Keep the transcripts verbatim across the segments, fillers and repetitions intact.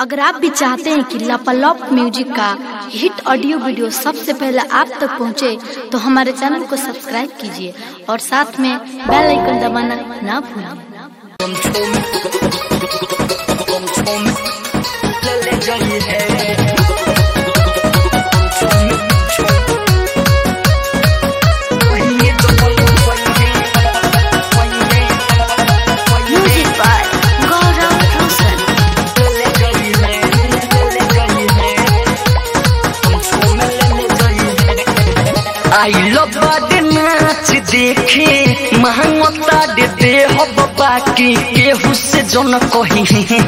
अगर आप भी चाहते हैं कि लापालॉप म्यूजिक का हिट ऑडियो वीडियो सबसे पहले आप तक पहुंचे, तो हमारे चैनल को सब्सक्राइब कीजिए और साथ में बेल आइकन दबाना ना भूलें। आई लबा नाच देखे महंगता दे दे हो बाकी केहू से जन कही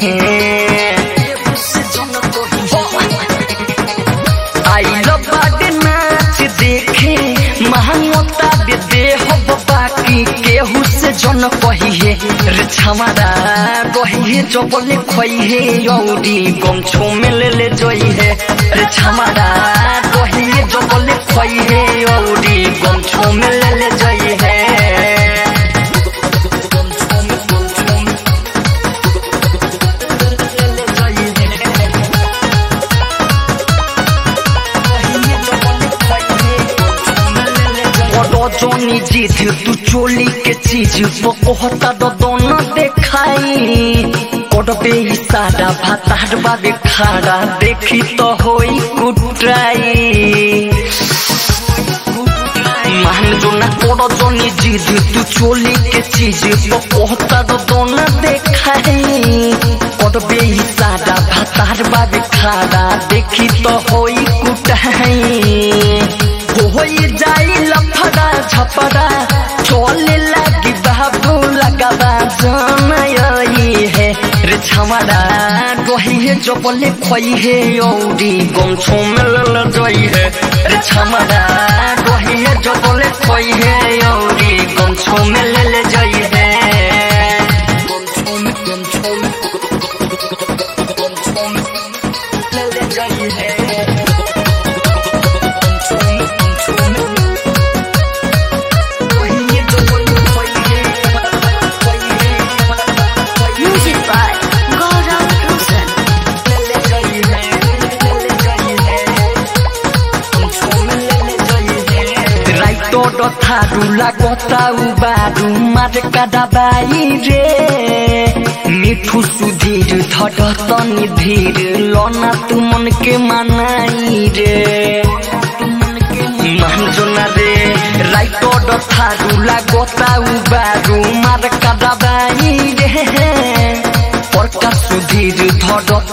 आई लबा नाच देखे महंगता दे दे हो बाकी केहू से जन कही है रे छमारा कही है जो बोले खोई है यौरी गमछो में ले ले जोई है रे छमारा कही है जो बोले खोई है यौरी गमछो में ले ले जोई है। जोनी जीत तू चोली के चीज वो कहता दो दोनों देखाई कोडबे ही सादा भातार बाबे खाड़ा देखी तो होई कुटराई मान जो ना कोडो जोनी जीत तू चोली के चीज वो कहता दो दोनों देखाई कोडबे ही सादा भातार बाबे खाड़ा देखी तो होई कुटाई होई जाई लफड़ा झपड़ा चोले लगी बाबू लगाबा जमाई है रे छमारा गही है जो बोले खोई है यौरी गमछो में लल जोई है रे छमारा गही है जो बोले खोई है यौरी गमछो में लल जोई है। गमछो में गमछो में गमछो में लल जोई है। तो थारू लागता उबारू मार कादाबाई रे मिठू सुधीर धड़तनी धीर लना तू मन के मनाई रे मान जो ना रे राइतो दो थारू लागता उबारू मार कादाबाई रे पर का सुधीर धड़